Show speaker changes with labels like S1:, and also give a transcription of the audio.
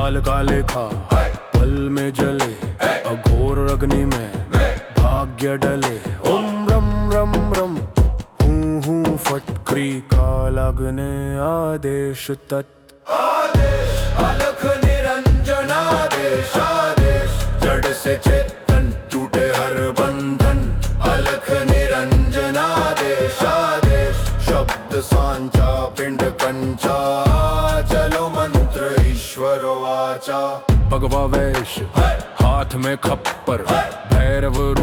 S1: काल का लेखा पल में जले, अघोर अग्नि में भाग्य डले। ओम रम रम रम हूँ फटक्री का लगने आदेश तत्
S2: आदेश अलख निरंजन आदेश आदेश। जड़ से चेतन टूटे हर बंधन, अलख निरंजन आदेश आदेश। शब्द सांचा पिंड कंचा, चलो मंत्र ईश्वर वाचा।
S1: भगवा वेश हाथ में खप्पर, भैरव